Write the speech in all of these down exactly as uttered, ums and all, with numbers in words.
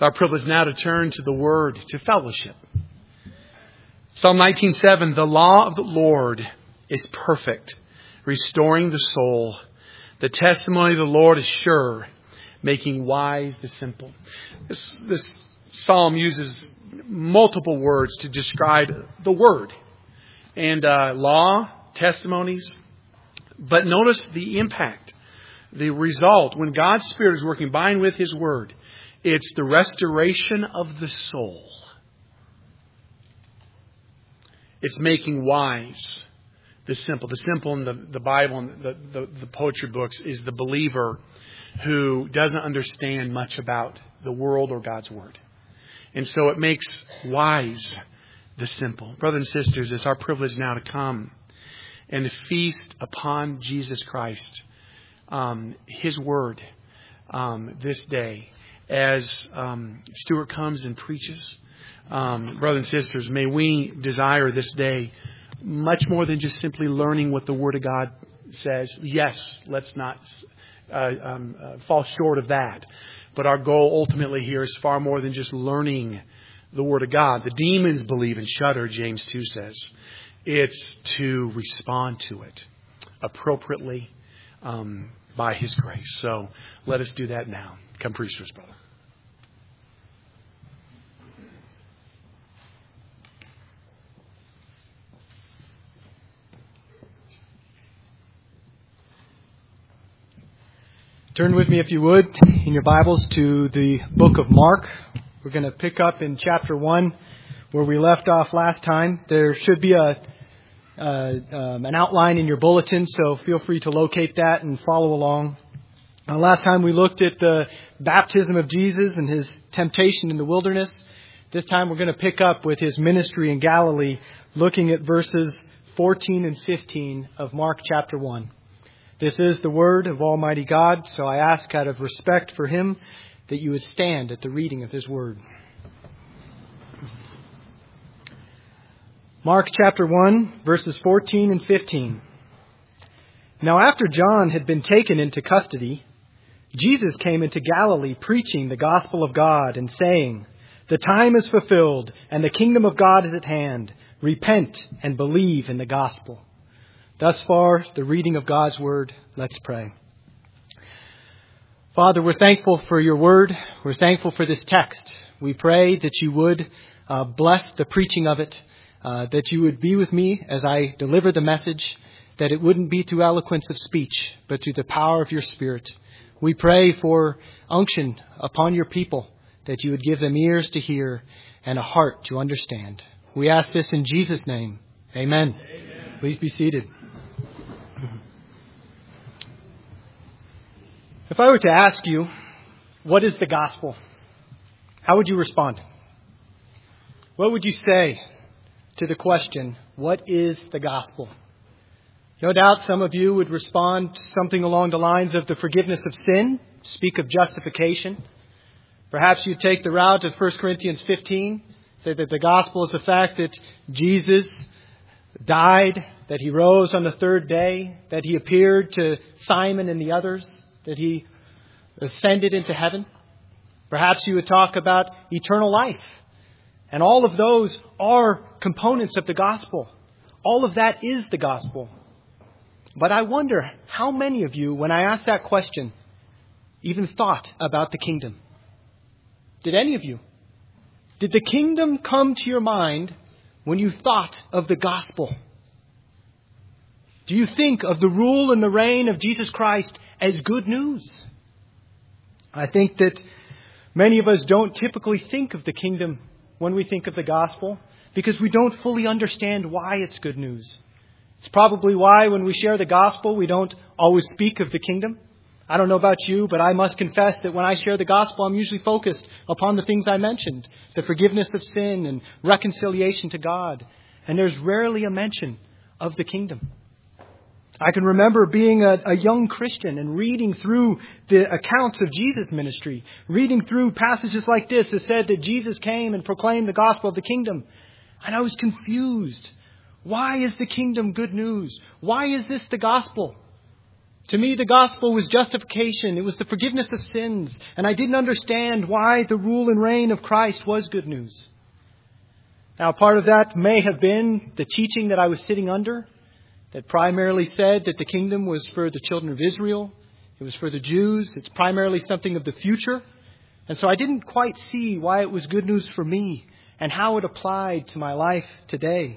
It's our privilege now to turn to the Word, to fellowship. Psalm nineteen seven, the law of the Lord is perfect, restoring the soul. The testimony of the Lord is sure, making wise the simple. This, this psalm uses multiple words to describe the Word. And uh, law, testimonies. But notice the impact, the result. When God's Spirit is working by and with His Word, it's the restoration of the soul. It's making wise the simple. The simple in the, the Bible and the, the, the poetry books is the believer who doesn't understand much about the world or God's Word. And so it makes wise the simple. Brothers and sisters, it's our privilege now to come and to feast upon Jesus Christ, um, His Word, um, this day. As um, Stuart comes and preaches, um, brothers and sisters, may we desire this day much more than just simply learning what the Word of God says. Yes, let's not uh, um, uh, fall short of that. But our goal ultimately here is far more than just learning the Word of God. The demons believe and shudder, James two says. It's to respond to it appropriately um, by His grace. So let us do that now. Come preach to us, brother. Turn with me, if you would, in your Bibles to the book of Mark. We're going to pick up in chapter one where we left off last time. There should be a uh, um, an outline in your bulletin, so feel free to locate that and follow along. Uh, last time we looked at the baptism of Jesus and His temptation in the wilderness. This time we're going to pick up with His ministry in Galilee, looking at verses fourteen and fifteen of Mark chapter one. This is the word of Almighty God, so I ask out of respect for Him that you would stand at the reading of His word. Mark chapter one, verses fourteen and fifteen. Now after John had been taken into custody, Jesus came into Galilee preaching the gospel of God and saying, "The time is fulfilled and the kingdom of God is at hand. Repent and believe in the gospel." Thus far, the reading of God's Word. Let's pray. Father, we're thankful for your Word. We're thankful for this text. We pray that you would uh, bless the preaching of it, uh, that you would be with me as I deliver the message, that it wouldn't be through eloquence of speech, but through the power of your Spirit. We pray for unction upon your people, that you would give them ears to hear and a heart to understand. We ask this in Jesus' name. Amen. Amen. Please be seated. If I were to ask you, what is the gospel? How would you respond? What would you say to the question, what is the gospel? No doubt some of you would respond something along the lines of the forgiveness of sin, speak of justification. Perhaps you'd take the route of First Corinthians fifteen, say that the gospel is the fact that Jesus died, that He rose on the third day, that He appeared to Simon and the others, that He ascended into heaven. Perhaps you would talk about eternal life. And all of those are components of the gospel. All of that is the gospel. But I wonder how many of you, when I asked that question, even thought about the kingdom. Did any of you? Did the kingdom come to your mind when you thought of the gospel? Do you think of the rule and the reign of Jesus Christ as good news? I think that many of us don't typically think of the kingdom when we think of the gospel because we don't fully understand why it's good news. It's probably why when we share the gospel, we don't always speak of the kingdom. I don't know about you, but I must confess that when I share the gospel, I'm usually focused upon the things I mentioned, the forgiveness of sin and reconciliation to God. And there's rarely a mention of the kingdom. I can remember being a, a young Christian and reading through the accounts of Jesus' ministry, reading through passages like this that said that Jesus came and proclaimed the gospel of the kingdom. And I was confused. Why is the kingdom good news? Why is this the gospel? To me, the gospel was justification. It was the forgiveness of sins. And I didn't understand why the rule and reign of Christ was good news. Now, part of that may have been the teaching that I was sitting under that primarily said that the kingdom was for the children of Israel. It was for the Jews. It's primarily something of the future. And so I didn't quite see why it was good news for me and how it applied to my life today.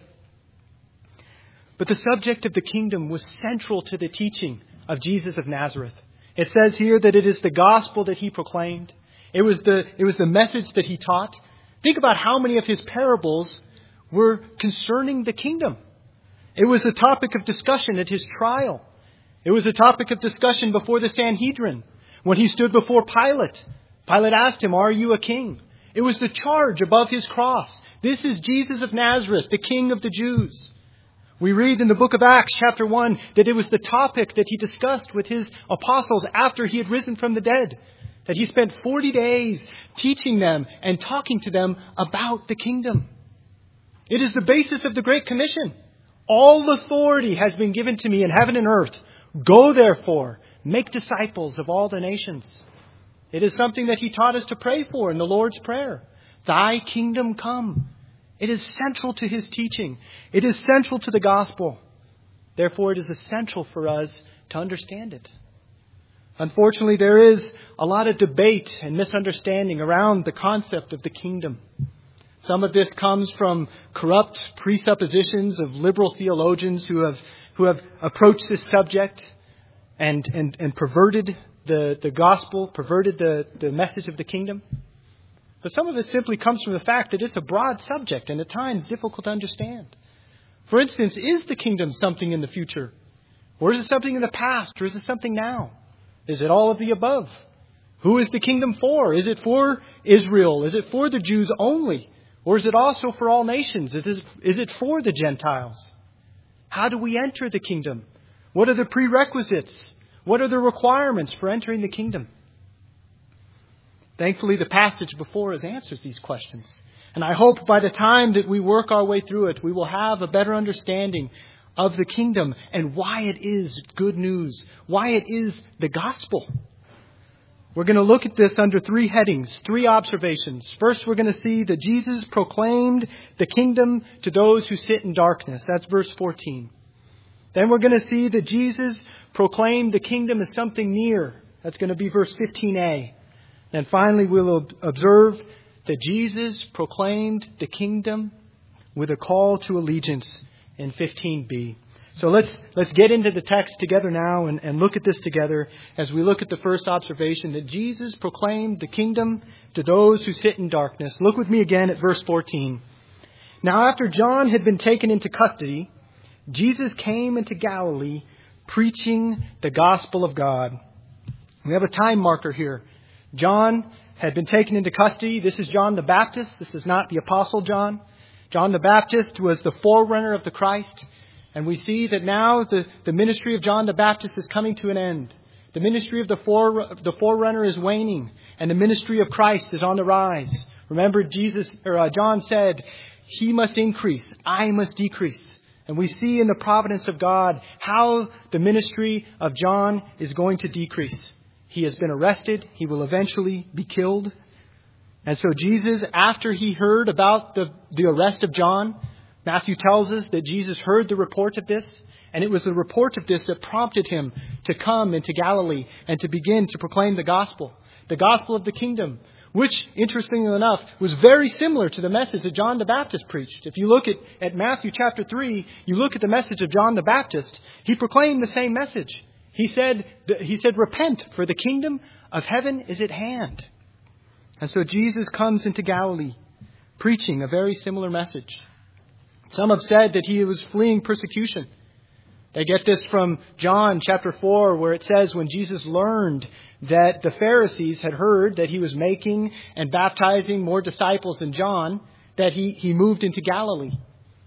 But the subject of the kingdom was central to the teaching of Jesus of Nazareth. It says here that it is the gospel that he proclaimed. It was the, it was the message that he taught. Think about how many of his parables were concerning the kingdom. It was the topic of discussion at his trial. It was a topic of discussion before the Sanhedrin. When he stood before Pilate, Pilate asked him, "Are you a king?" It was the charge above his cross. This is Jesus of Nazareth, the King of the Jews. We read in the book of Acts, chapter one, that it was the topic that he discussed with his apostles after he had risen from the dead. That he spent forty days teaching them and talking to them about the kingdom. It is the basis of the Great Commission. All authority has been given to me in heaven and earth. Go therefore, make disciples of all the nations. It is something that he taught us to pray for in the Lord's Prayer. Thy kingdom come. It is central to his teaching. It is central to the gospel. Therefore, it is essential for us to understand it. Unfortunately, there is a lot of debate and misunderstanding around the concept of the kingdom. Some of this comes from corrupt presuppositions of liberal theologians who have who have approached this subject and, and, and perverted the, the gospel, perverted the, the message of the kingdom. But some of it simply comes from the fact that it's a broad subject and at times difficult to understand. For instance, is the kingdom something in the future? Or is it something in the past? Or is it something now? Is it all of the above? Who is the kingdom for? Is it for Israel? Is it for the Jews only? Or is it also for all nations? Is it, is it for the Gentiles? How do we enter the kingdom? What are the prerequisites? What are the requirements for entering the kingdom? Thankfully, the passage before us answers these questions. And I hope by the time that we work our way through it, we will have a better understanding of the kingdom and why it is good news, why it is the gospel. We're going to look at this under three headings, three observations. First, we're going to see that Jesus proclaimed the kingdom to those who sit in darkness. That's verse fourteen. Then we're going to see that Jesus proclaimed the kingdom as something near. That's going to be verse fifteen a. And finally, we'll observe that Jesus proclaimed the kingdom with a call to allegiance in fifteen b. So let's let's get into the text together now and, and look at this together as we look at the first observation that Jesus proclaimed the kingdom to those who sit in darkness. Look with me again at verse fourteen. Now after John had been taken into custody, Jesus came into Galilee preaching the gospel of God. We have a time marker here. John had been taken into custody. This is John the Baptist. This is not the Apostle John. John the Baptist was the forerunner of the Christ. And we see that now the, the ministry of John the Baptist is coming to an end. The ministry of the, fore, the forerunner is waning. And the ministry of Christ is on the rise. Remember, Jesus or uh, John said, "He must increase, I must decrease." And we see in the providence of God how the ministry of John is going to decrease. He has been arrested. He will eventually be killed. And so Jesus, after he heard about the, the arrest of John, Matthew tells us that Jesus heard the report of this. And it was the report of this that prompted him to come into Galilee and to begin to proclaim the gospel. The gospel of the kingdom, which, interestingly enough, was very similar to the message that John the Baptist preached. If you look at, at Matthew chapter three, you look at the message of John the Baptist, he proclaimed the same message. He said, he said, "Repent, for the kingdom of heaven is at hand." And so Jesus comes into Galilee, preaching a very similar message. Some have said that he was fleeing persecution. They get this from John chapter four, where it says when Jesus learned that the Pharisees had heard that he was making and baptizing more disciples than John, that he, he moved into Galilee.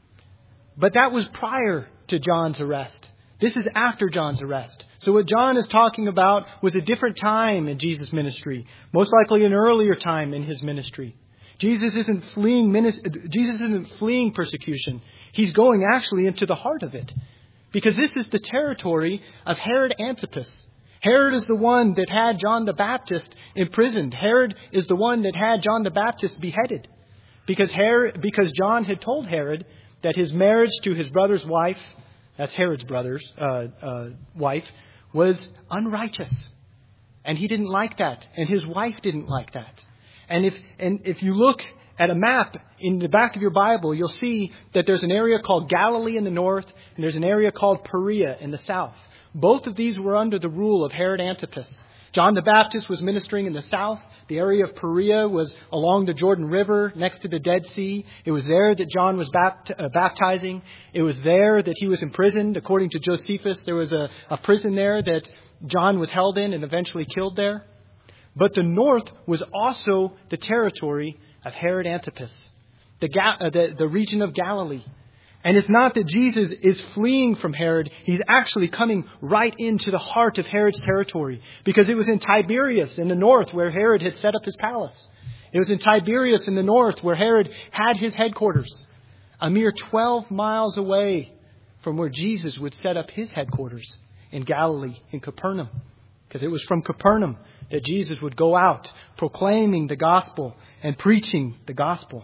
But that was prior to John's arrest. This is after John's arrest. So what John is talking about was a different time in Jesus' ministry, most likely an earlier time in his ministry. Jesus isn't fleeing Jesus isn't fleeing persecution. He's going actually into the heart of it. Because this is the territory of Herod Antipas. Herod is the one that had John the Baptist imprisoned. Herod is the one that had John the Baptist beheaded. Because Herod, because John had told Herod that his marriage to his brother's wife, that's Herod's brother's uh, uh, wife, was unrighteous. And he didn't like that. And his wife didn't like that. And if and if you look at a map in the back of your Bible, you'll see that there's an area called Galilee in the north, and there's an area called Perea in the south. Both of these were under the rule of Herod Antipas. John the Baptist was ministering in the south. The area of Perea was along the Jordan River, next to the Dead Sea. It was there that John was bapt- uh, baptizing. It was there that he was imprisoned. According to Josephus, there was a, a prison there that John was held in and eventually killed there. But the north was also the territory of Herod Antipas, the, Ga- uh, the, the region of Galilee. And it's not that Jesus is fleeing from Herod. He's actually coming right into the heart of Herod's territory. Because it was in Tiberias in the north where Herod had set up his palace. It was in Tiberias in the north where Herod had his headquarters. A mere twelve miles away from where Jesus would set up his headquarters in Galilee, in Capernaum. Because it was from Capernaum that Jesus would go out proclaiming the gospel and preaching the gospel.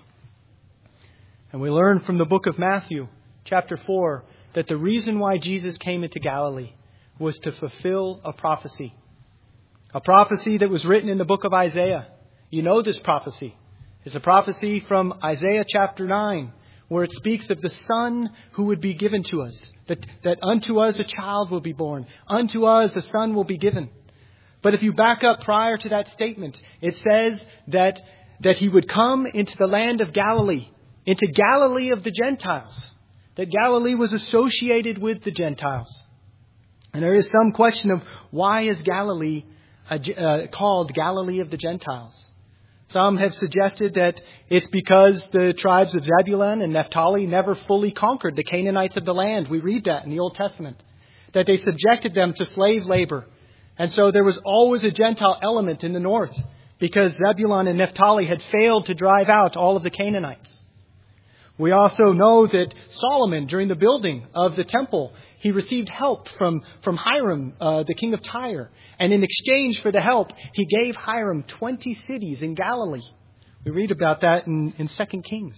And we learn from the book of Matthew, chapter four, that the reason why Jesus came into Galilee was to fulfill a prophecy. A prophecy that was written in the book of Isaiah. You know this prophecy. It's a prophecy from Isaiah chapter nine, where it speaks of the Son who would be given to us. That, that unto us a child will be born. Unto us a son will be given. But if you back up prior to that statement, it says that, that he would come into the land of Galilee. Into Galilee of the Gentiles. That Galilee was associated with the Gentiles. And there is some question of why is Galilee uh, uh, called Galilee of the Gentiles? Some have suggested that it's because the tribes of Zebulun and Naphtali never fully conquered the Canaanites of the land. We read that in the Old Testament. That they subjected them to slave labor. And so there was always a Gentile element in the north. Because Zebulun and Naphtali had failed to drive out all of the Canaanites. We also know that Solomon, during the building of the temple, he received help from, from Hiram, uh, the king of Tyre. And in exchange for the help, he gave Hiram twenty cities in Galilee. We read about that in, in Second Kings.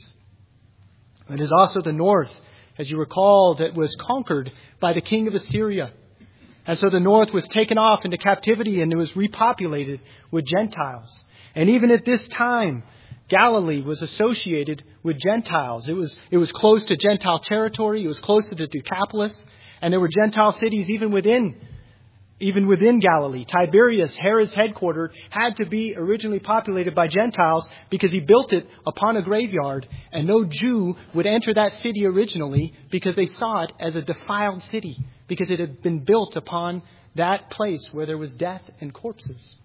It is also the north, as you recall, that was conquered by the king of Assyria. And so the north was taken off into captivity and it was repopulated with Gentiles. And even at this time, Galilee was associated with Gentiles. It was, it was close to Gentile territory. It was close to the Decapolis. And there were Gentile cities even within, even within Galilee. Tiberias, Herod's headquarters, had to be originally populated by Gentiles because he built it upon a graveyard. And no Jew would enter that city originally because they saw it as a defiled city. Because it had been built upon that place where there was death and corpses.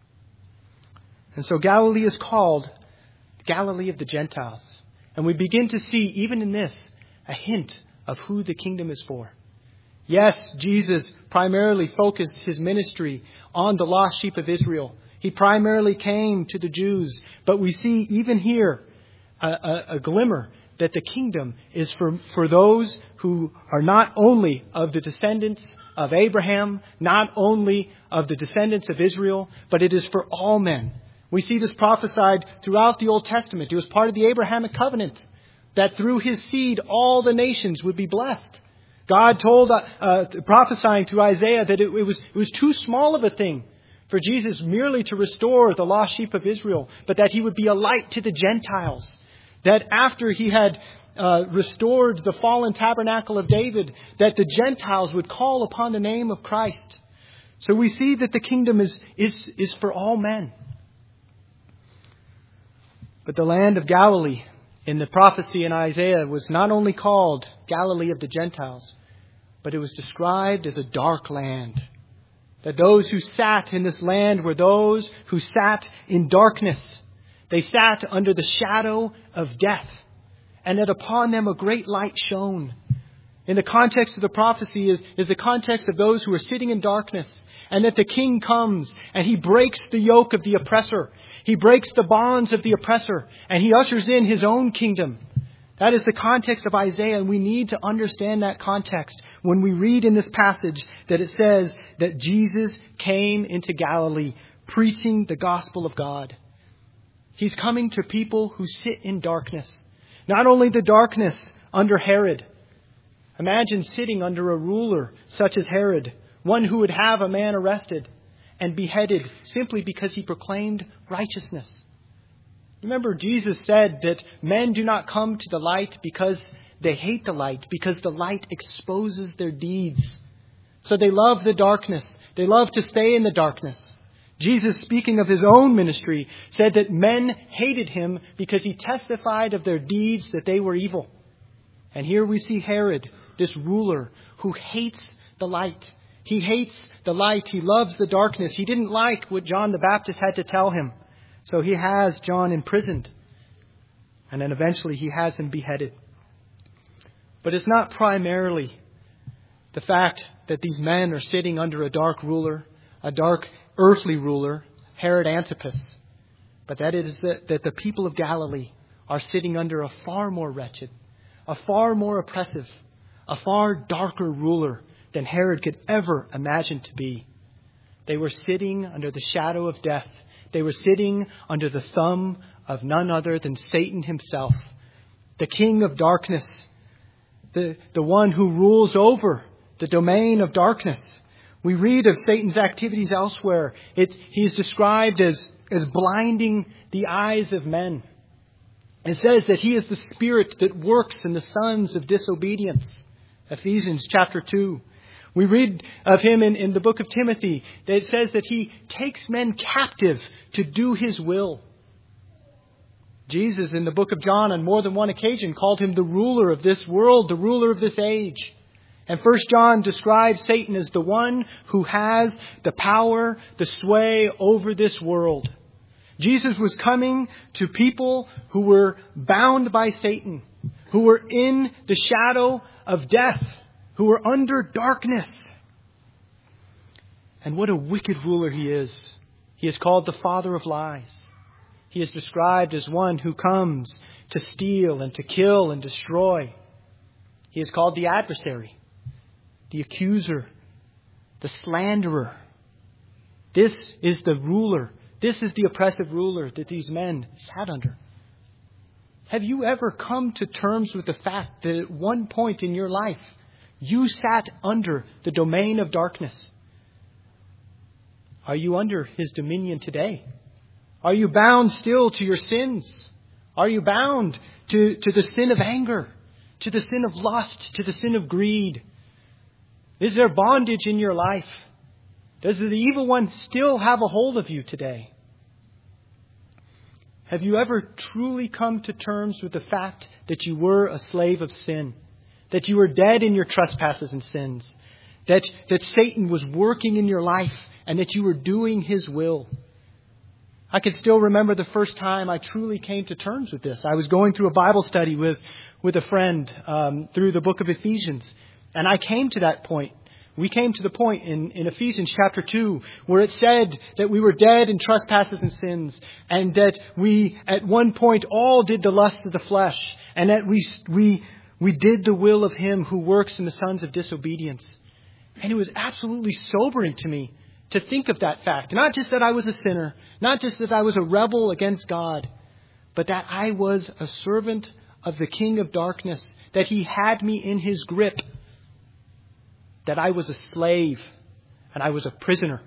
And so Galilee is called Galilee of the Gentiles. And we begin to see, even in this, a hint of who the kingdom is for. Yes, Jesus primarily focused his ministry on the lost sheep of Israel. He primarily came to the Jews. But we see even here a, a, a glimmer that the kingdom is for, for those who are not only of the descendants of Abraham, not only of the descendants of Israel, but it is for all men. We see this prophesied throughout the Old Testament. It was part of the Abrahamic covenant that through his seed all the nations would be blessed. God told, uh, uh, prophesying through Isaiah that it, it was it was too small of a thing for Jesus merely to restore the lost sheep of Israel, but that he would be a light to the Gentiles. That after he had uh, restored the fallen tabernacle of David, that the Gentiles would call upon the name of Christ. So we see that the kingdom is is is for all men. But the land of Galilee in the prophecy in Isaiah was not only called Galilee of the Gentiles, but it was described as a dark land. That those who sat in this land were those who sat in darkness. They sat under the shadow of death, and that upon them a great light shone. In the context of the prophecy is, is the context of those who are sitting in darkness, and that the king comes and he breaks the yoke of the oppressor. He breaks the bonds of the oppressor, and he ushers in his own kingdom. That is the context of Isaiah, and we need to understand that context when we read in this passage that it says that Jesus came into Galilee preaching the gospel of God. He's coming to people who sit in darkness. Not only the darkness under Herod. Imagine sitting under a ruler such as Herod, one who would have a man arrested and beheaded simply because he proclaimed righteousness. Remember, Jesus said that men do not come to the light because they hate the light, because the light exposes their deeds. So they love the darkness. They love to stay in the darkness. Jesus, speaking of his own ministry, said that men hated him because he testified of their deeds that they were evil. And here we see Herod, this ruler who hates the light. He hates the light. He loves the darkness. He didn't like what John the Baptist had to tell him. So he has John imprisoned. And then eventually he has him beheaded. But it's not primarily the fact that these men are sitting under a dark ruler, a dark earthly ruler, Herod Antipas. But that is that, that the people of Galilee are sitting under a far more wretched, a far more oppressive, a far darker ruler than Herod could ever imagine to be. They were sitting under the shadow of death. They were sitting under the thumb of none other than Satan himself, the king of darkness, the, the one who rules over the domain of darkness. We read of Satan's activities elsewhere. It, he's described as, as blinding the eyes of men. It says that he is the spirit that works in the sons of disobedience. Ephesians chapter two. We read of him in, in the book of Timothy that it says that he takes men captive to do his will. Jesus in the book of John on more than one occasion called him the ruler of this world, the ruler of this age. And First John describes Satan as the one who has the power, the sway over this world. Jesus was coming to people who were bound by Satan, who were in the shadow of death, who were under darkness. And what a wicked ruler he is. He is called the father of lies. He is described as one who comes to steal and to kill and destroy. He is called the adversary, the accuser, the slanderer. This is the ruler. This is the oppressive ruler that these men sat under. Have you ever come to terms with the fact that at one point in your life, you sat under the domain of darkness? Are you under his dominion today? Are you bound still to your sins? Are you bound to, to the sin of anger, to the sin of lust, to the sin of greed? Is there bondage in your life? Does the evil one still have a hold of you today? Have you ever truly come to terms with the fact that you were a slave of sin? That you were dead in your trespasses and sins? That, that Satan was working in your life and that you were doing his will? I can still remember the first time I truly came to terms with this. I was going through a Bible study with, with a friend um, through the book of Ephesians. And I came to that point. We came to the point in, in Ephesians chapter two where it said that we were dead in trespasses and sins, and that we at one point all did the lust of the flesh, and that we we we did the will of him who works in the sons of disobedience. And it was absolutely sobering to me to think of that fact. Not just that I was a sinner, not just that I was a rebel against God, but that I was a servant of the King of darkness, that he had me in his grip, that I was a slave and I was a prisoner.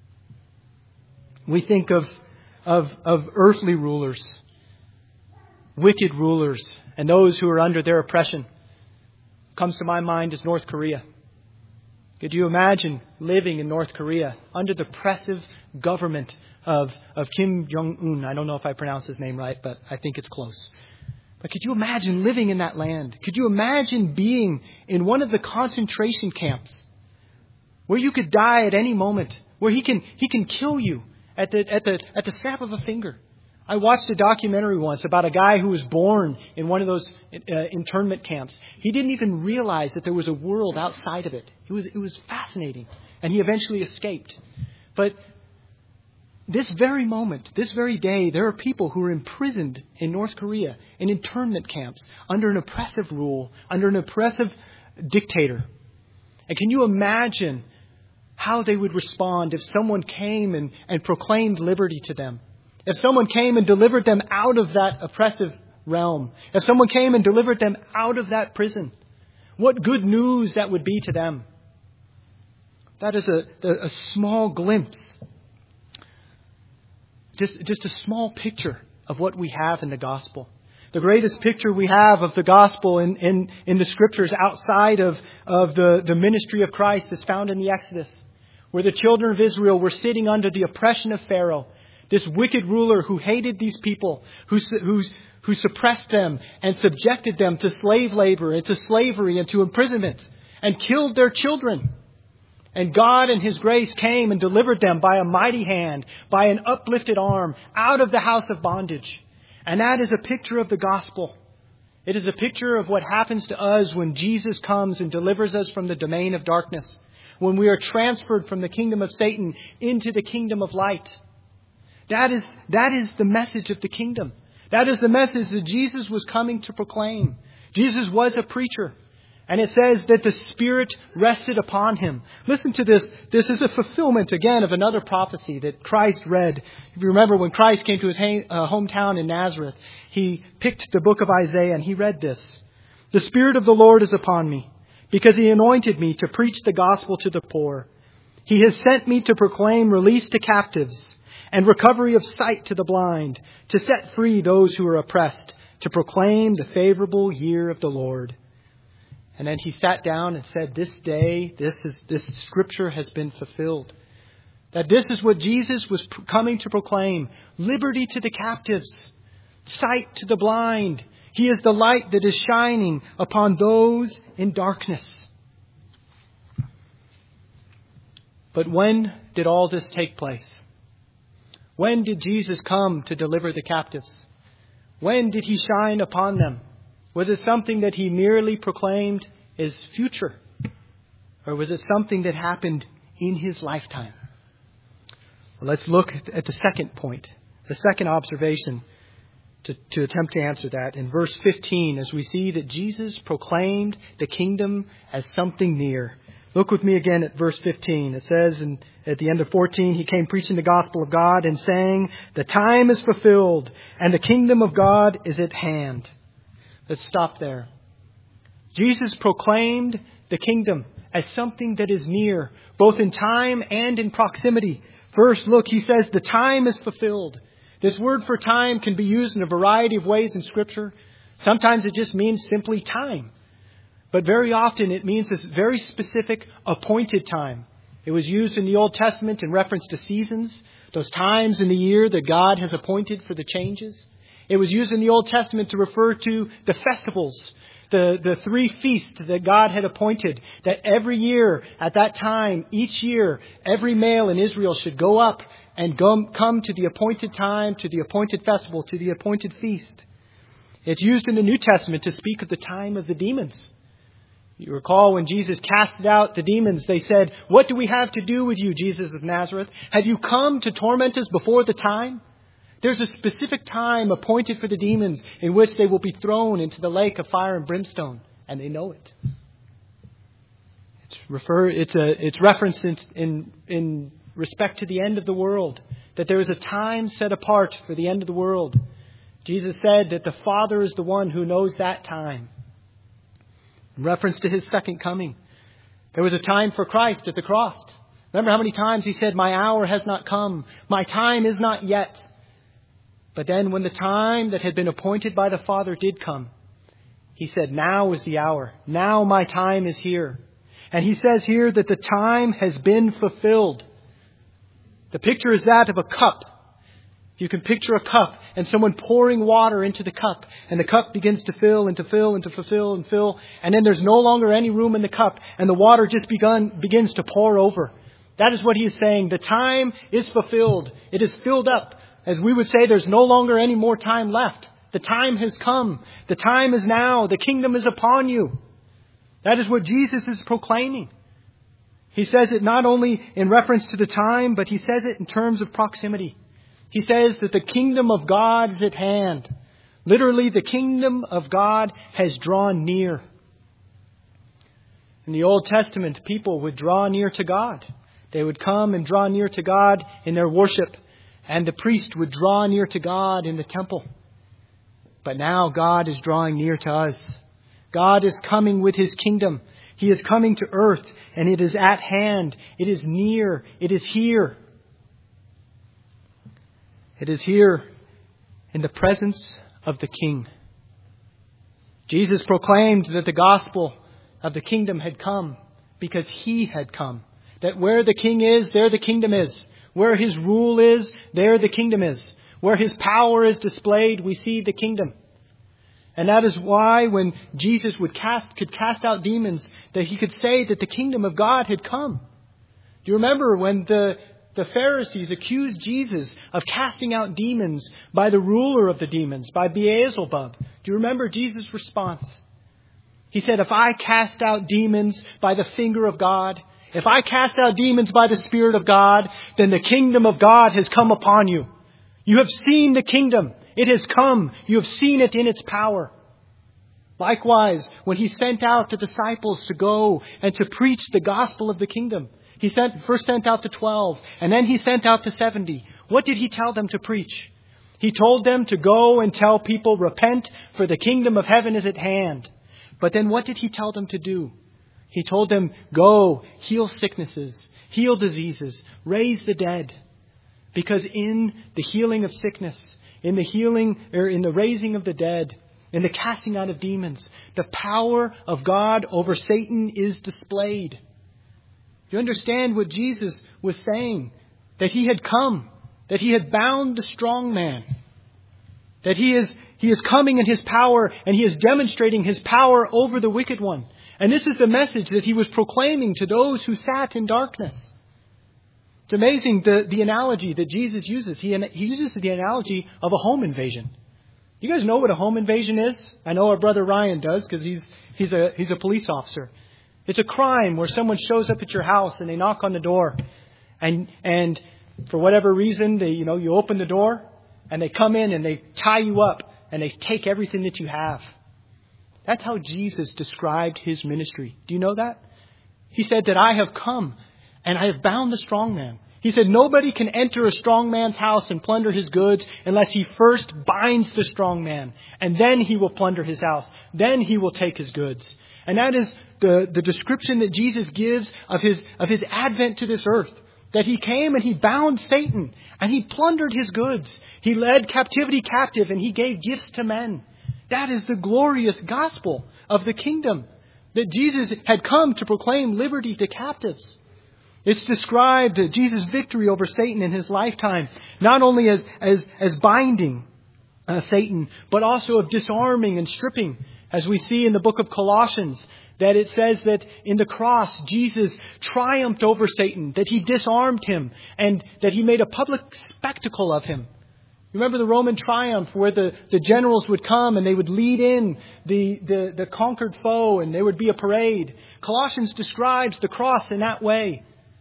We think of, of, of earthly rulers, wicked rulers, and those who are under their oppression. Comes to my mind is North Korea. Could you imagine living in North Korea under the oppressive government of, of Kim Jong-un? I don't know if I pronounced his name right, but I think it's close. But could you imagine living in that land? Could you imagine being in one of the concentration camps where you could die at any moment, where he can he can kill you at the at the at the snap of a finger? I watched a documentary once about a guy who was born in one of those uh, internment camps. He didn't even realize that there was a world outside of it. It was it was fascinating, and he eventually escaped. But this very moment, this very day, there are people who are imprisoned in North Korea in internment camps under an oppressive rule, under an oppressive dictator. And can you imagine how they would respond if someone came and, and proclaimed liberty to them? If someone came and delivered them out of that oppressive realm? If someone came and delivered them out of that prison? What good news that would be to them. That is a, a small glimpse. Just, just a small picture of what we have in the gospel. The greatest picture we have of the gospel in, in, in the scriptures outside of, of the, the ministry of Christ is found in the Exodus, where the children of Israel were sitting under the oppression of Pharaoh, this wicked ruler who hated these people, who, who, who suppressed them and subjected them to slave labor and to slavery and to imprisonment and killed their children. And God in His grace came and delivered them by a mighty hand, by an uplifted arm, out of the house of bondage. And that is a picture of the gospel. It is a picture of what happens to us when Jesus comes and delivers us from the domain of darkness, when we are transferred from the kingdom of Satan into the kingdom of light. That is, that is the message of the kingdom. That is the message that Jesus was coming to proclaim. Jesus was a preacher. And it says that the Spirit rested upon Him. Listen to this. This is a fulfillment, again, of another prophecy that Christ read. If you remember, when Christ came to His hometown in Nazareth, He picked the book of Isaiah and He read this. The Spirit of the Lord is upon me, because He anointed me to preach the gospel to the poor. He has sent me to proclaim release to captives and recovery of sight to the blind, to set free those who are oppressed, to proclaim the favorable year of the Lord. And then He sat down and said, this day, this is this scripture has been fulfilled. That this is what Jesus was coming to proclaim. Liberty to the captives. Sight to the blind. He is the light that is shining upon those in darkness. But when did all this take place? When did Jesus come to deliver the captives? When did He shine upon them? Was it something that He merely proclaimed as future? Or was it something that happened in His lifetime? Well, let's look at the second point, the second observation to, to attempt to answer that. In verse fifteen, as we see that Jesus proclaimed the kingdom as something near. Look with me again at verse fifteen. It says in, at the end of fourteen, He came preaching the gospel of God and saying, the time is fulfilled and the kingdom of God is at hand. Let's stop there. Jesus proclaimed the kingdom as something that is near, both in time and in proximity. First, look, He says the time is fulfilled. This word for time can be used in a variety of ways in Scripture. Sometimes it just means simply time. But very often it means this very specific appointed time. It was used in the Old Testament in reference to seasons, those times in the year that God has appointed for the changes. It was used in the Old Testament to refer to the festivals, the, the three feasts that God had appointed, that every year at that time, each year, every male in Israel should go up and go, come to the appointed time, to the appointed festival, to the appointed feast. It's used in the New Testament to speak of the time of the demons. You recall when Jesus casted out the demons, they said, what do we have to do with you, Jesus of Nazareth? Have you come to torment us before the time? There's a specific time appointed for the demons in which they will be thrown into the lake of fire and brimstone, and they know it. It's refer. It's a. It's referenced in, in in respect to the end of the world, that there is a time set apart for the end of the world. Jesus said that the Father is the one who knows that time. In reference to His second coming, there was a time for Christ at the cross. Remember how many times He said, "My hour has not come. My time is not yet." But then when the time that had been appointed by the Father did come, He said, now is the hour. Now my time is here. And He says here that the time has been fulfilled. The picture is that of a cup. You can picture a cup and someone pouring water into the cup. And the cup begins to fill and to fill and to fulfill and fill. And then there's no longer any room in the cup. And the water just begun, begins to pour over. That is what He is saying. The time is fulfilled. It is filled up. As we would say, there's no longer any more time left. The time has come. The time is now. The kingdom is upon you. That is what Jesus is proclaiming. He says it not only in reference to the time, but he says it in terms of proximity. He says that the kingdom of God is at hand. Literally, the kingdom of God has drawn near. In the Old Testament, people would draw near to God. They would come and draw near to God in their worship, and the priest would draw near to God in the temple. But now God is drawing near to us. God is coming with His kingdom. He is coming to earth, and it is at hand. It is near. It is here. It is here in the presence of the King. Jesus proclaimed that the gospel of the kingdom had come because He had come. That where the King is, there the kingdom is. Where His rule is, there the kingdom is. Where His power is displayed, we see the kingdom. And that is why when Jesus would cast, could cast out demons, that He could say that the kingdom of God had come. Do you remember when the, the Pharisees accused Jesus of casting out demons by the ruler of the demons, by Beelzebub? Do you remember Jesus' response? He said, if I cast out demons by the finger of God, if I cast out demons by the Spirit of God, then the kingdom of God has come upon you. You have seen the kingdom. It has come. You have seen it in its power. Likewise, when He sent out the disciples to go and to preach the gospel of the kingdom, He sent, first sent out the twelve, and then He sent out the seventy. What did He tell them to preach? He told them to go and tell people, repent, for the kingdom of heaven is at hand. But then what did He tell them to do? He told them, go, heal sicknesses, heal diseases, raise the dead. Because in the healing of sickness, in the healing or in the raising of the dead, in the casting out of demons, the power of God over Satan is displayed. Do you understand what Jesus was saying? That He had come, that He had bound the strong man, that He is, He is coming in His power and He is demonstrating His power over the wicked one. And this is the message that He was proclaiming to those who sat in darkness. It's amazing the, the analogy that Jesus uses. He, he uses the analogy of a home invasion. You guys know what a home invasion is? I know our brother Ryan does because he's, he's, a, he's a police officer. It's a crime where someone shows up at your house and they knock on the door. And, and for whatever reason, they, you know, you open the door and they come in and they tie you up and they take everything that you have. That's how Jesus described His ministry. Do you know that? He said that I have come and I have bound the strong man. He said nobody can enter a strong man's house and plunder his goods unless he first binds the strong man. And then he will plunder his house. Then he will take his goods. And that is the, the description that Jesus gives of his, of his advent to this earth. That He came and He bound Satan and He plundered his goods. He led captivity captive and He gave gifts to men. That is the glorious gospel of the kingdom. That Jesus had come to proclaim liberty to captives. It's described, uh, Jesus' victory over Satan in His lifetime, not only as, as, as binding uh, Satan, but also of disarming and stripping. As we see in the book of Colossians, that it says that in the cross, Jesus triumphed over Satan, that He disarmed him, and that He made a public spectacle of him. Remember the Roman triumph where the, the generals would come and they would lead in the, the, the conquered foe and there would be a parade. Colossians describes the cross in that way.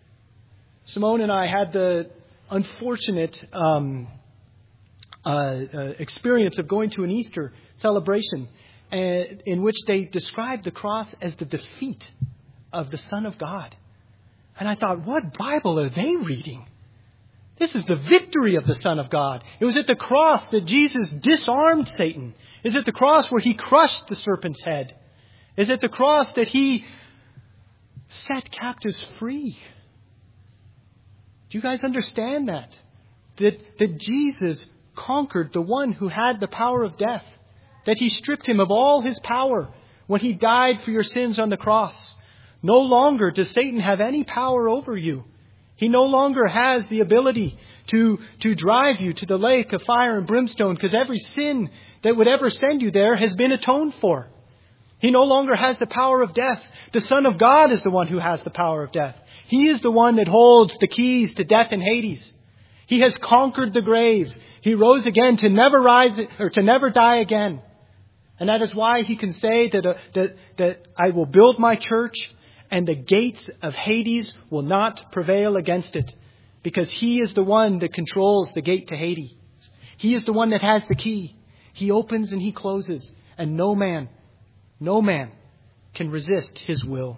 Simone and I had the unfortunate um, uh, uh, experience of going to an Easter celebration uh, in which they described the cross as the defeat of the Son of God. And I thought, what Bible are they reading? This is the victory of the Son of God. It was at the cross that Jesus disarmed Satan. It's at the cross where He crushed the serpent's head. It's at the cross that He set captives free. Do you guys understand that? That, that Jesus conquered the one who had the power of death. That He stripped Him of all His power when He died for your sins on the cross. No longer does Satan have any power over you. He no longer has the ability to, to drive you to the lake of fire and brimstone because every sin that would ever send you there has been atoned for. He no longer has the power of death. The Son of God is the one who has the power of death. He is the one that holds the keys to death and Hades. He has conquered the grave. He rose again to never rise or to never die again. And that is why He can say that, uh, that, that I will build my church and the gates of Hades will not prevail against it, because he is the one that controls the gate to Hades. He is the one that has the key. He opens and he closes, and no man, no man can resist his will.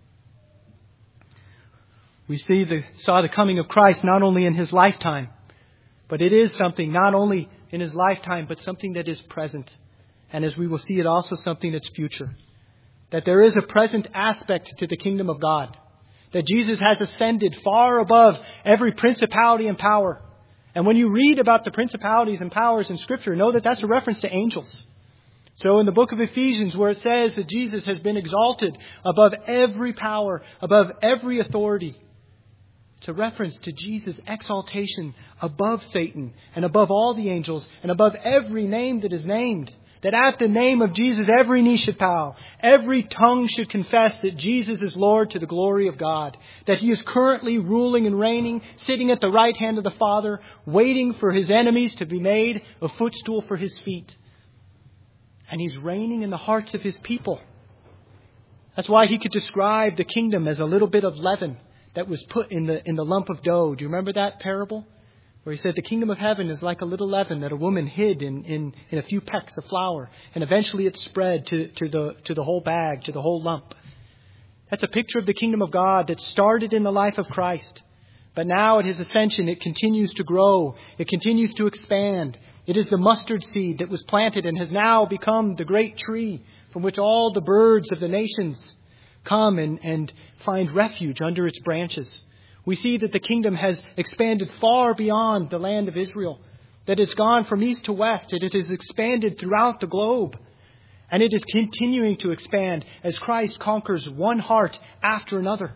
We see the, saw the coming of Christ not only in his lifetime, but it is something not only in his lifetime, but something that is present. And as we will see, it also something that's future. That there is a present aspect to the kingdom of God. That Jesus has ascended far above every principality and power. And when you read about the principalities and powers in Scripture, know that that's a reference to angels. So in the book of Ephesians, where it says that Jesus has been exalted above every power, above every authority, it's a reference to Jesus' exaltation above Satan and above all the angels and above every name that is named. That at the name of Jesus, every knee should bow. Every tongue should confess that Jesus is Lord to the glory of God. That he is currently ruling and reigning, sitting at the right hand of the Father, waiting for his enemies to be made a footstool for his feet. And he's reigning in the hearts of his people. That's why he could describe the kingdom as a little bit of leaven that was put in the, in the lump of dough. Do you remember that parable? Where he said the kingdom of heaven is like a little leaven that a woman hid in, in, in a few pecks of flour. And eventually it spread to, to, the, to the whole bag, to the whole lump. That's a picture of the kingdom of God that started in the life of Christ. But now at his ascension, it continues to grow. It continues to expand. It is the mustard seed that was planted and has now become the great tree from which all the birds of the nations come and, and find refuge under its branches. We see that the kingdom has expanded far beyond the land of Israel. That it's gone from east to west. That it has expanded throughout the globe. And it is continuing to expand as Christ conquers one heart after another.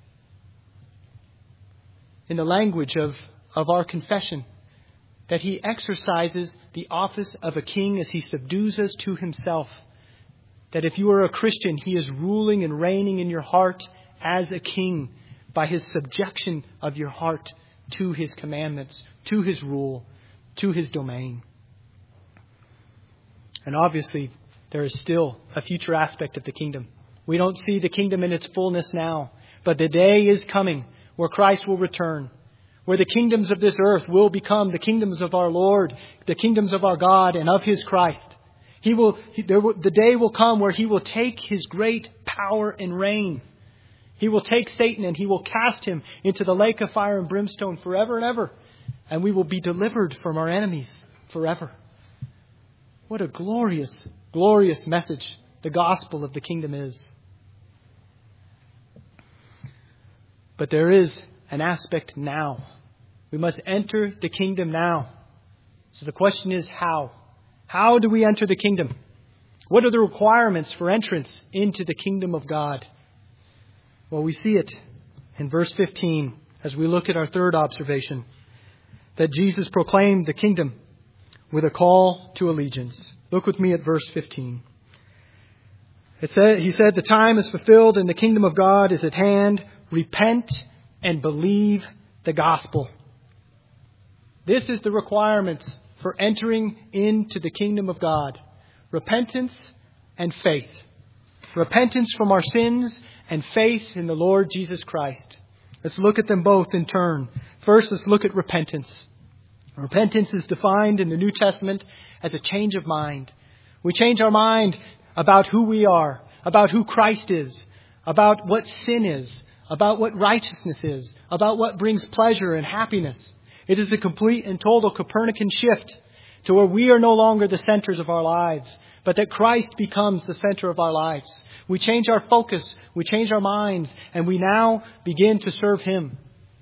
In the language of, of our confession, that he exercises the office of a king as he subdues us to himself. That if you are a Christian, he is ruling and reigning in your heart as a king, by his subjection of your heart to his commandments, to his rule, to his domain. And obviously, there is still a future aspect of the kingdom. We don't see the kingdom in its fullness now, but the day is coming where Christ will return, where the kingdoms of this earth will become the kingdoms of our Lord, the kingdoms of our God and of his Christ. He will, he, there will, the day will come where he will take his great power and reign. He will take Satan and he will cast him into the lake of fire and brimstone forever and ever. And we will be delivered from our enemies forever. What a glorious, glorious message the gospel of the kingdom is. But there is an aspect now. We must enter the kingdom now. So the question is how? How do we enter the kingdom? What are the requirements for entrance into the kingdom of God? Well, we see it in verse fifteen as we look at our third observation, that Jesus proclaimed the kingdom with a call to allegiance. Look with me at verse fifteen. It said, he said, the time is fulfilled and the kingdom of God is at hand. Repent and believe the gospel. This is the requirements for entering into the kingdom of God. Repentance and faith. Repentance from our sins and faith in the Lord Jesus Christ. Let's look at them both in turn. First, let's look at repentance. Repentance is defined in the New Testament as a change of mind. We change our mind about who we are, about who Christ is, about what sin is, about what righteousness is, about what brings pleasure and happiness. It is a complete and total Copernican shift to where we are no longer the centers of our lives, but that Christ becomes the center of our lives. We change our focus, we change our minds, and we now begin to serve him.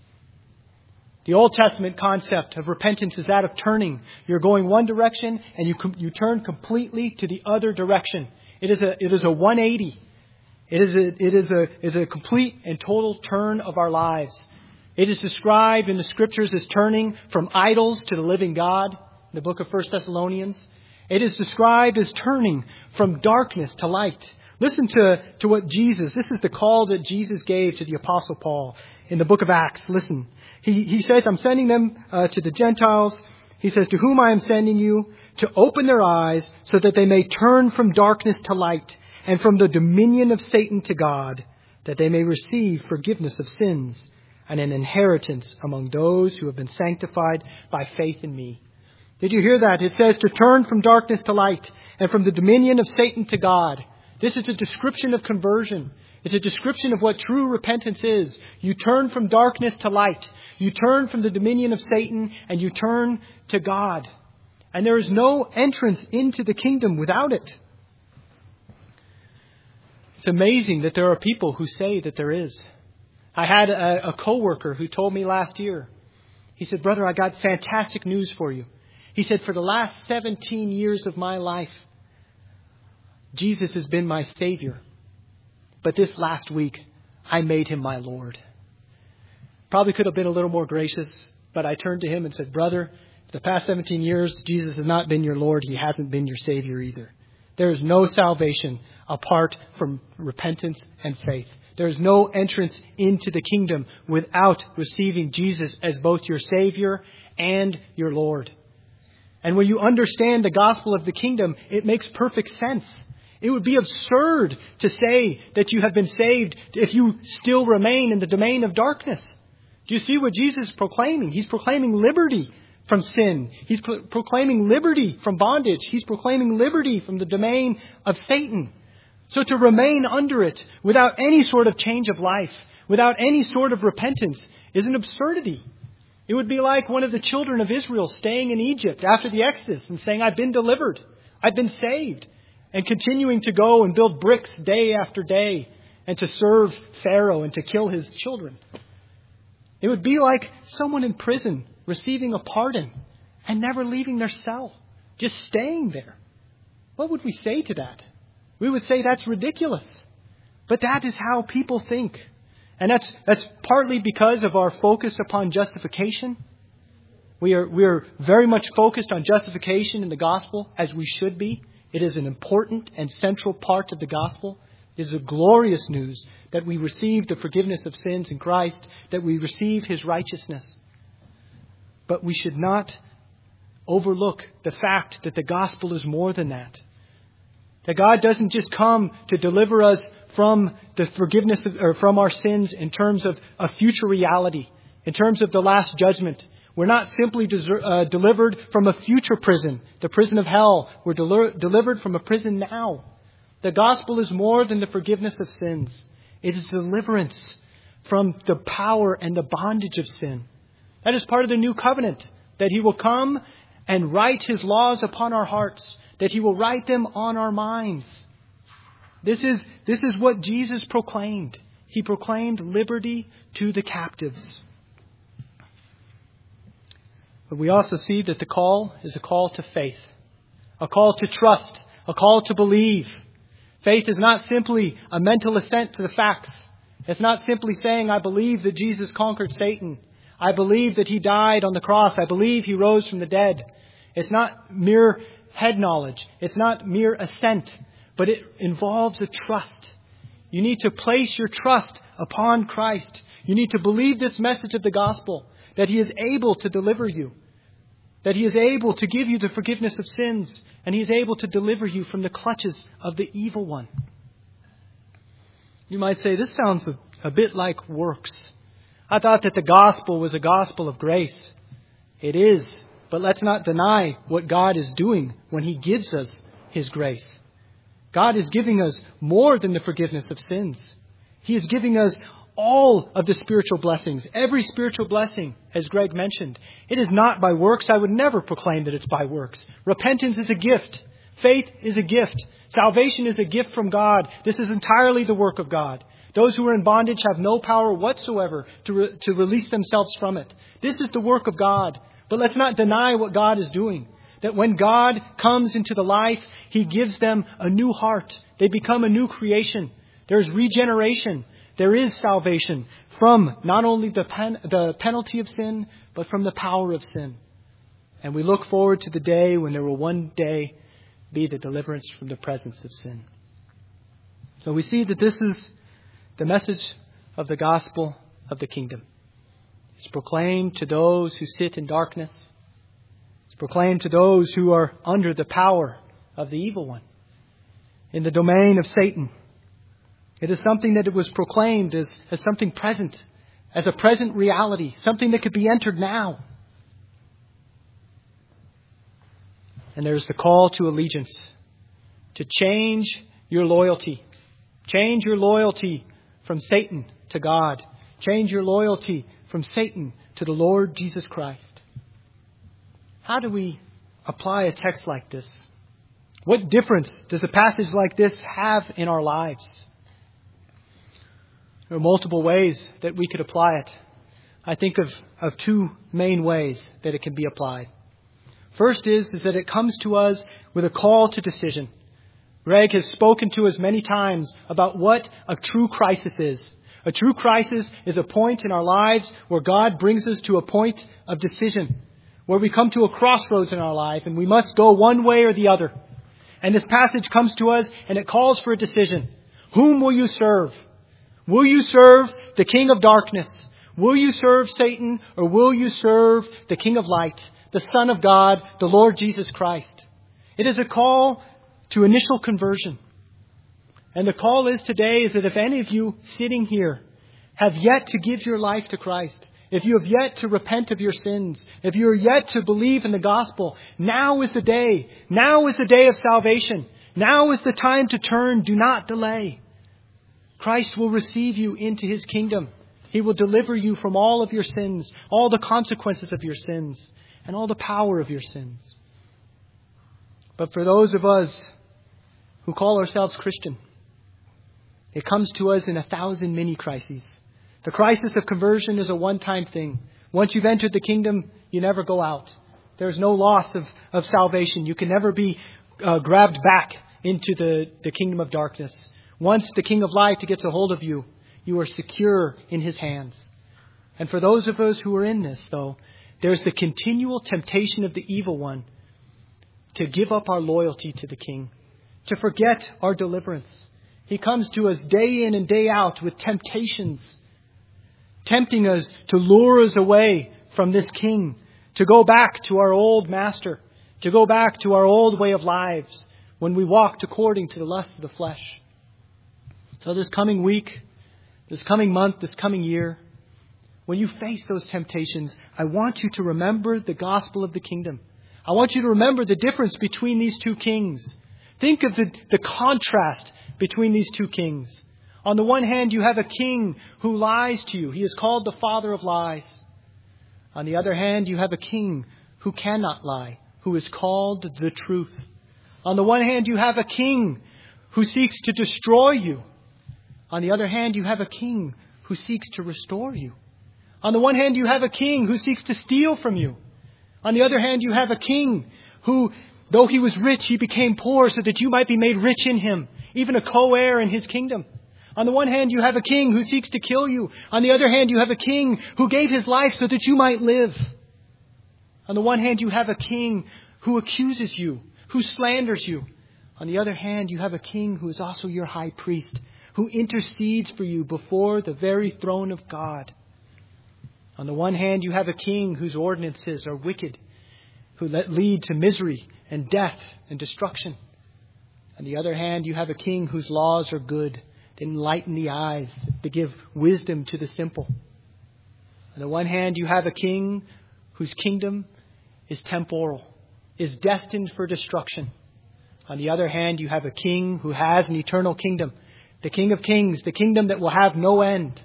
The Old Testament concept of repentance is that of turning. You're going one direction and you you turn completely to the other direction. It is a it is a one eighty. It is a it is a is a complete and total turn of our lives. It is described in the Scriptures as turning from idols to the living God, in the book of First Thessalonians. It is described as turning from darkness to light. Listen to, to what Jesus, this is the call that Jesus gave to the Apostle Paul in the book of Acts. Listen, he, he says, I'm sending them uh, to the Gentiles. He says, to whom I am sending you, to open their eyes so that they may turn from darkness to light and from the dominion of Satan to God, that they may receive forgiveness of sins and an inheritance among those who have been sanctified by faith in me. Did you hear that? It says to turn from darkness to light and from the dominion of Satan to God. This is a description of conversion. It's a description of what true repentance is. You turn from darkness to light. You turn from the dominion of Satan and you turn to God. And there is no entrance into the kingdom without it. It's amazing that there are people who say that there is. I had a, a coworker who told me last year, he said, "Brother, I got fantastic news for you." He said, "For the last seventeen years of my life, Jesus has been my Savior. But this last week, I made him my Lord." Probably could have been a little more gracious, but I turned to him and said, "Brother, for the past seventeen years, Jesus has not been your Lord. He hasn't been your Savior either. There is no salvation apart from repentance and faith. There is no entrance into the kingdom without receiving Jesus as both your Savior and your Lord." And when you understand the gospel of the kingdom, it makes perfect sense. It would be absurd to say that you have been saved if you still remain in the domain of darkness. Do you see what Jesus is proclaiming? He's proclaiming liberty from sin. He's pro- proclaiming liberty from bondage. He's proclaiming liberty from the domain of Satan. So to remain under it without any sort of change of life, without any sort of repentance, is an absurdity. It would be like one of the children of Israel staying in Egypt after the Exodus and saying, "I've been delivered. I've been saved." And continuing to go and build bricks day after day and to serve Pharaoh and to kill his children. It would be like someone in prison receiving a pardon and never leaving their cell, just staying there. What would we say to that? We would say that's ridiculous. But that is how people think. And that's that's partly because of our focus upon justification. We are we are very much focused on justification in the gospel, as we should be. It is an important and central part of the gospel. It is a glorious news that we receive the forgiveness of sins in Christ, that we receive his righteousness. But we should not overlook the fact that the gospel is more than that. That God doesn't just come to deliver us from the forgiveness of, or from our sins in terms of a future reality, in terms of the last judgment. We're not simply deser- uh, delivered from a future prison, the prison of hell. We're del- delivered from a prison now. The gospel is more than the forgiveness of sins. It is deliverance from the power and the bondage of sin. That is part of the new covenant, that he will come and write his laws upon our hearts, that he will write them on our minds. This is, this is what Jesus proclaimed. He proclaimed liberty to the captives. But we also see that the call is a call to faith, a call to trust, a call to believe. Faith is not simply a mental assent to the facts. It's not simply saying, "I believe that Jesus conquered Satan. I believe that he died on the cross. I believe he rose from the dead." It's not mere head knowledge. It's not mere assent, but it involves a trust. You need to place your trust upon Christ. You need to believe this message of the gospel, that he is able to deliver you, that he is able to give you the forgiveness of sins, and he is able to deliver you from the clutches of the evil one. You might say, this sounds a, a bit like works. I thought that the gospel was a gospel of grace. It is, but let's not deny what God is doing when he gives us his grace. God is giving us more than the forgiveness of sins. He is giving us all of the spiritual blessings, every spiritual blessing, as Greg mentioned. It is not by works. I would never proclaim that it's by works. Repentance is a gift. Faith is a gift. Salvation is a gift from God. This is entirely the work of God. Those who are in bondage have no power whatsoever to, re- to release themselves from it. This is the work of God. But let's not deny what God is doing. That when God comes into the life, he gives them a new heart. They become a new creation. There's regeneration. There is salvation from not only the pen, the penalty of sin, but from the power of sin. And we look forward to the day when there will one day be the deliverance from the presence of sin. So we see that this is the message of the gospel of the kingdom. It's proclaimed to those who sit in darkness. It's proclaimed to those who are under the power of the evil one, in the domain of Satan. It is something that it was proclaimed as, as something present, as a present reality, something that could be entered now. And there's the call to allegiance, to change your loyalty. Change your loyalty from Satan to God. Change your loyalty from Satan to the Lord Jesus Christ. How do we apply a text like this? What difference does a passage like this have in our lives? There are multiple ways that we could apply it. I think of, of two main ways that it can be applied. First is, is that it comes to us with a call to decision. Greg has spoken to us many times about what a true crisis is. A true crisis is a point in our lives where God brings us to a point of decision, where we come to a crossroads in our life and we must go one way or the other. And this passage comes to us and it calls for a decision. Whom will you serve? Will you serve the king of darkness? Will you serve Satan, or will you serve the King of Light, the Son of God, the Lord Jesus Christ? It is a call to initial conversion. And the call is today is that if any of you sitting here have yet to give your life to Christ, if you have yet to repent of your sins, if you are yet to believe in the gospel, now is the day. Now is the day of salvation. Now is the time to turn. Do not delay. Christ will receive you into His kingdom. He will deliver you from all of your sins, all the consequences of your sins, and all the power of your sins. But for those of us who call ourselves Christian, it comes to us in a thousand mini crises. The crisis of conversion is a one-time thing. Once you've entered the kingdom, you never go out. There's no loss of, of salvation. You can never be uh, grabbed back into the, the kingdom of darkness. Once the King of Light gets a hold of you, you are secure in His hands. And for those of us who are in this, though, there's the continual temptation of the evil one to give up our loyalty to the King, to forget our deliverance. He comes to us day in and day out with temptations, tempting us to lure us away from this King, to go back to our old master, to go back to our old way of lives when we walked according to the lusts of the flesh. So this coming week, this coming month, this coming year, when you face those temptations, I want you to remember the gospel of the kingdom. I want you to remember the difference between these two kings. Think of the, the contrast between these two kings. On the one hand, you have a king who lies to you. He is called the father of lies. On the other hand, you have a king who cannot lie, who is called the truth. On the one hand, you have a king who seeks to destroy you. On the other hand, you have a king who seeks to restore you. On the one hand, you have a king who seeks to steal from you. On the other hand, you have a king who, though he was rich, he became poor so that you might be made rich in him, even a co-heir in his kingdom. On the one hand, you have a king who seeks to kill you. On the other hand, you have a king who gave his life so that you might live. On the one hand, you have a king who accuses you, who slanders you. On the other hand, you have a king who is also your high priest, who intercedes for you before the very throne of God. On the one hand, you have a king whose ordinances are wicked, who lead to misery and death and destruction. On the other hand, you have a king whose laws are good, that enlighten the eyes, to give wisdom to the simple. On the one hand, you have a king whose kingdom is temporal, is destined for destruction. On the other hand, you have a king who has an eternal kingdom, the King of Kings, the kingdom that will have no end.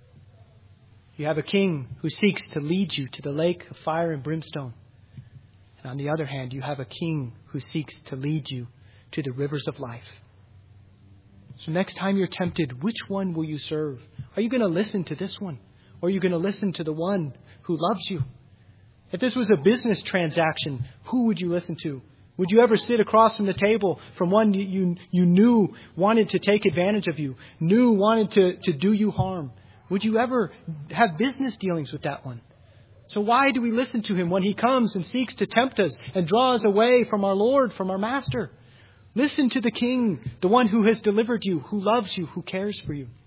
You have a king who seeks to lead you to the lake of fire and brimstone. And on the other hand, you have a king who seeks to lead you to the rivers of life. So next time you're tempted, which one will you serve? Are you going to listen to this one? Or are you going to listen to the one who loves you? If this was a business transaction, who would you listen to? Would you ever sit across from the table from one you, you, you knew wanted to take advantage of you, knew wanted to, to do you harm? Would you ever have business dealings with that one? So why do we listen to him when he comes and seeks to tempt us and draw us away from our Lord, from our Master? Listen to the King, the one who has delivered you, who loves you, who cares for you.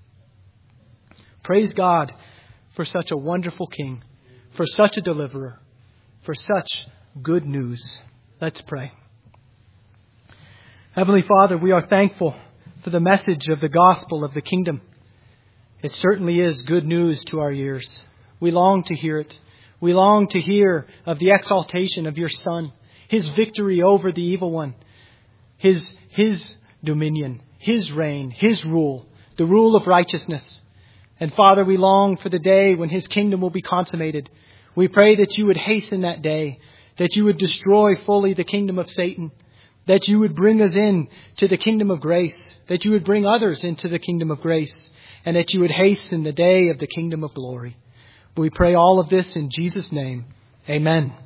Praise God for such a wonderful King, for such a deliverer, for such good news. Let's pray. Heavenly Father, we are thankful for the message of the gospel of the kingdom. It certainly is good news to our ears. We long to hear it. We long to hear of the exaltation of your Son, His victory over the evil one, His, His dominion, His reign, His rule, the rule of righteousness. And Father, we long for the day when His kingdom will be consummated. We pray that you would hasten that day, that you would destroy fully the kingdom of Satan, that you would bring us in to the kingdom of grace, that you would bring others into the kingdom of grace, and that you would hasten the day of the kingdom of glory. We pray all of this in Jesus' name. Amen.